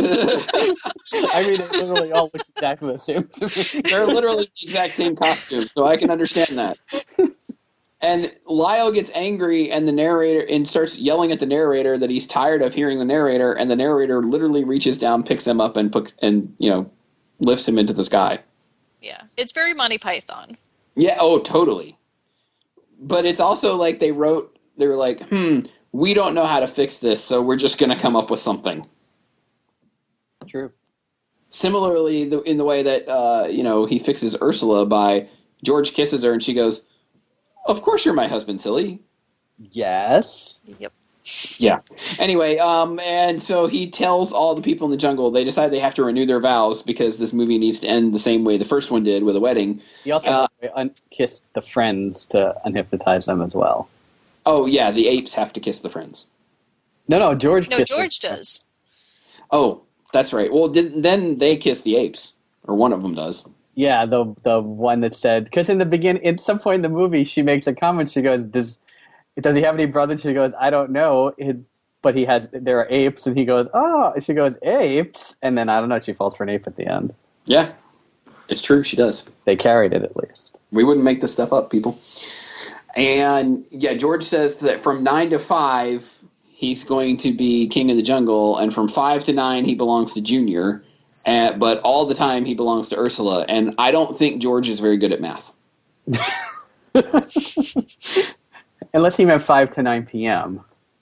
I mean, they literally all look exactly the same to me. They're literally the exact same costume, so I can understand that. And Lyle gets angry, and the narrator and starts yelling at the narrator that he's tired of hearing the narrator, and the narrator literally reaches down, picks him up, and put, and you know lifts him into the sky. Yeah, it's very Monty Python. Yeah, oh, totally. But it's also like they wrote, they were like, hmm, we don't know how to fix this, so we're just going to come up with something. True. Similarly, the, in the way that, uh, you know, he fixes Ursula by George kisses her and she goes, of course you're my husband, silly. Yes. Yep. Yeah. Anyway, um, and so he tells all the people in the jungle, they decide they have to renew their vows because this movie needs to end the same way the first one did with a wedding. He also Uh, un- kissed the friends to unhypnotize them as well. Oh, yeah, the apes have to kiss the friends. No, no, George No, kissed George them. does. Oh, that's right. Well, did, then they kiss the apes, or one of them does. Yeah, the the one that said, because in the beginning, at some point in the movie, she makes a comment. She goes, "Does does he have any brothers?" She goes, "I don't know, it, but he has. There are apes." And he goes, "Oh," and she goes, "Apes," and then I don't know. She falls for an ape at the end. Yeah, it's true. She does. They carried it at least. We wouldn't make this stuff up, people. And yeah, George says that from nine to five, he's going to be king of the jungle, and from five to nine, he belongs to Junior. And, but all the time, he belongs to Ursula. And I don't think George is very good at math. Unless he meant five to nine p.m.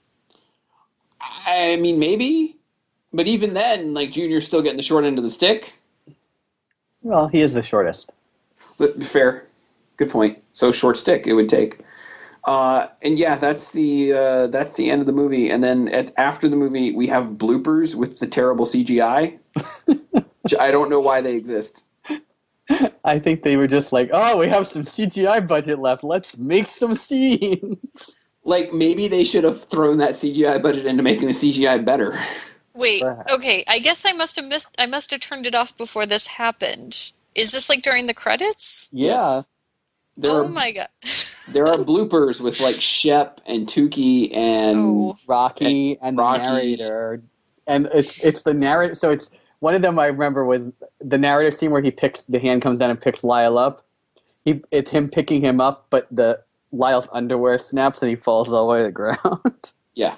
I mean, maybe. But even then, like, Junior's still getting the short end of the stick. Well, he is the shortest. But fair. Good point. So short stick it would take. Uh, and yeah, that's the uh, that's the end of the movie. And then at, after the movie, we have bloopers with the terrible C G I. Which I don't know why they exist. I think they were just like, oh, we have some C G I budget left. Let's make some scenes. Like, maybe they should have thrown that C G I budget into making the C G I better. Wait, Perhaps. okay, I guess I must have missed, I must have turned it off before this happened. Is this like during the credits? Yeah. Yes. There Oh are, my god. there are bloopers with, like, Shep and Tukey and... Oh. Rocky and the Rocky. narrator. And it's it's the narrator. So it's one of them I remember was the narrator scene where he picks, the hand comes down and picks Lyle up. He It's him picking him up, but the Lyle's underwear snaps and he falls all the way to the ground. Yeah.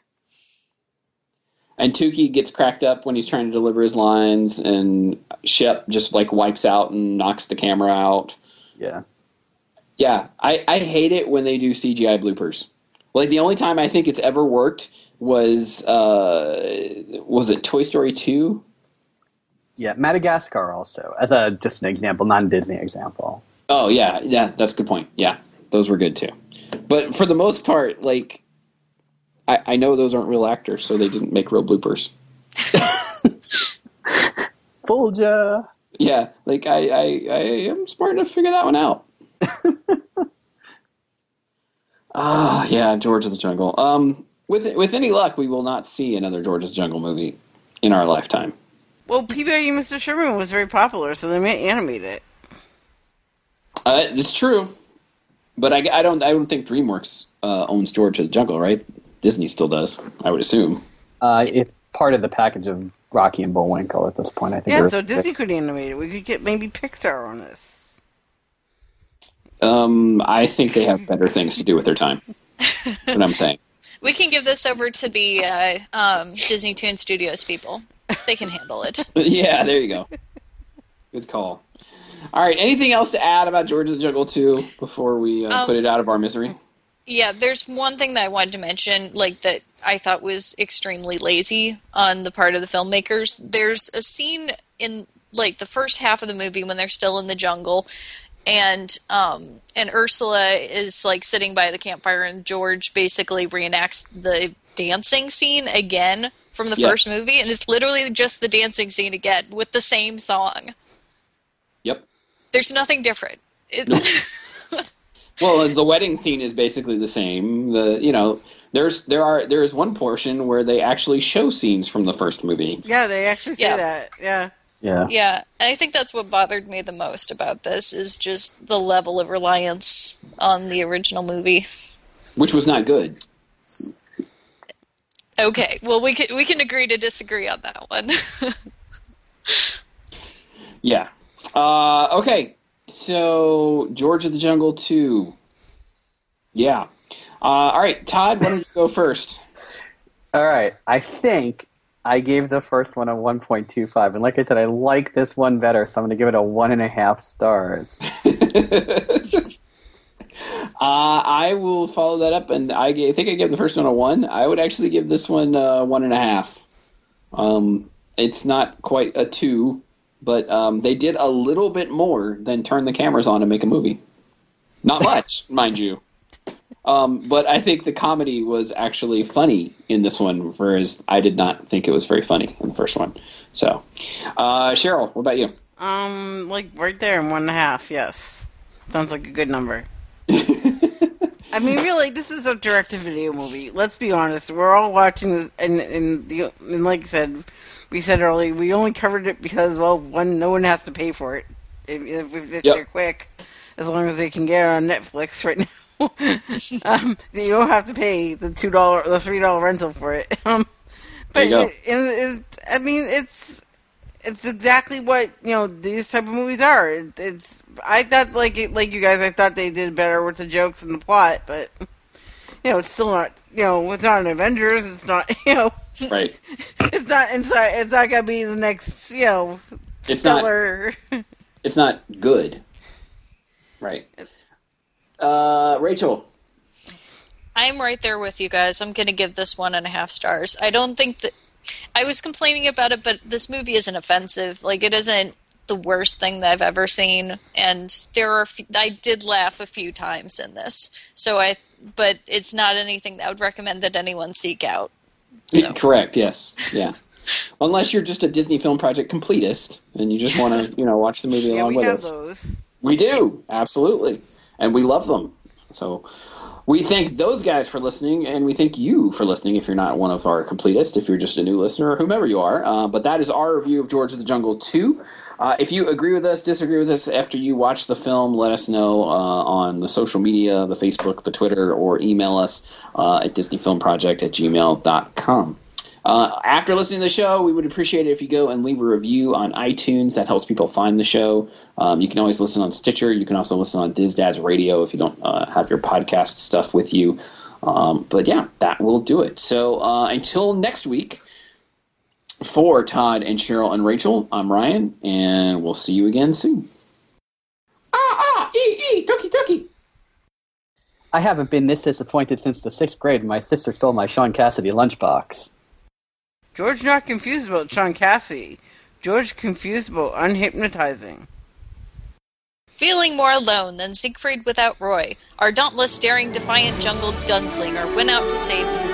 And Tukey gets cracked up when he's trying to deliver his lines, and Shep just, like, wipes out and knocks the camera out. Yeah. Yeah, I, I hate it when they do C G I bloopers. Like, the only time I think it's ever worked was, uh, was it Toy Story two? Yeah, Madagascar also, as a just an example, non-Disney example. Oh, yeah, yeah, that's a good point. Yeah, those were good, too. But for the most part, like, I, I know those aren't real actors, so they didn't make real bloopers. Fooled ya. Yeah, like, I, I, I am smart enough to figure that one out. Ah, yeah, George of the Jungle. Um, with with any luck, we will not see another George of the Jungle movie in our lifetime. Well, P B I Mister Sherman was very popular, so they may animate it. Uh, it's true, but I, I don't I don't think DreamWorks uh, owns George of the Jungle, right? Disney still does, I would assume. Uh, it's part of the package of Rocky and Bullwinkle at this point, I think. Yeah, Or- so Disney could animate it. We could get maybe Pixar on this. Um, I think they have better things to do with their time. That's what I'm saying. We can give this over to the uh, um, Disney Toon Studios people. They can handle it. Yeah, there you go. Good call. All right, anything else to add about George of the Jungle two before we uh, Um, put it out of our misery? Yeah, there's one thing that I wanted to mention, like that I thought was extremely lazy on the part of the filmmakers. There's a scene in like the first half of the movie when they're still in the jungle, and um, and Ursula is like sitting by the campfire, and George basically reenacts the dancing scene again from the Yes. first movie, and it's literally just the dancing scene again with the same song. Yep. There's nothing different. It, Nope. Well, the wedding scene is basically the same. The you know there's there are there is one portion where they actually show scenes from the first movie. Yeah, they actually say Yeah. that. Yeah. yeah. Yeah, and I think that's what bothered me the most about this is just the level of reliance on the original movie. Which was not good. Okay, well we can we can agree to disagree on that one. Yeah. Uh, okay. So George of the Jungle two. Yeah. Uh, all right, Todd, why don't you go first? All right. I think I gave the first one a one point two five, and like I said, I like this one better, so I'm going to give it a one and a half stars. Uh, I will follow that up, and I, g- I think I gave the first one a one. I would actually give this one uh, one and a half. Um, it's not quite a two, but um, they did a little bit more than turn the cameras on and make a movie. Not much, mind you. Um, but I think the comedy was actually funny in this one, whereas I did not think it was very funny in the first one. So, uh, Cheryl, what about you? Um, like right there, one and a half. Yes, sounds like a good number. I mean, really, this is a direct-to-video movie. Let's be honest. We're all watching this, and, and, the, and like I said, we said earlier, we only covered it because, well, one, no one has to pay for it. If, if, if Yep. they're quick, as long as they can get it on Netflix right now. um, you don't have to pay the two dollar, the three dollar rental for it. Um, but There you go. it, it, it, I mean, it's it's exactly what you know these type of movies are. It, it's I thought like it, like you guys, I thought they did better with the jokes and the plot, but you know, it's still not you know, it's not an Avengers. It's not you know, Right. it's not inside. It's not gonna be the next you know It's not- stellar. It's not good. Right. Uh, Rachel. I'm right there with you guys. I'm going to give this one and a half stars. I don't think that I was complaining about it, but this movie isn't offensive. Like, it isn't the worst thing that I've ever seen, and there are. I did laugh a few times in this, so I. But it's not anything that I would recommend that anyone seek out. So. Correct. Yes. Yeah. Unless you're just a Disney Film Project completist and you just want to, you know, watch the movie Yeah, along we with have us. those. We do, absolutely, and we love them. So we thank those guys for listening, and we thank you for listening if you're not one of our completists, if you're just a new listener, or whomever you are. Uh, but that is our review of George of the Jungle two. Uh, if you agree with us, disagree with us after you watch the film, let us know uh, on the social media, the Facebook, the Twitter, or email us uh, at disneyfilmproject at gmail dot com. Uh, after listening to the show, we would appreciate it if you go and leave a review on iTunes. That helps people find the show. Um, you can always listen on Stitcher. You can also listen on Diz Dad's Radio if you don't uh, have your podcast stuff with you. Um, but yeah, that will do it. So uh, until next week, for Todd and Cheryl and Rachel, I'm Ryan, and we'll see you again soon. Ah, ah, ee, ee, tucky, tucky. I haven't been this disappointed since the sixth grade when my sister stole my Sean Cassidy lunchbox. George not confused about Sean Cassidy. George confused about unhypnotizing. Feeling more alone than Siegfried without Roy, our dauntless, daring, defiant jungle gunslinger went out to save the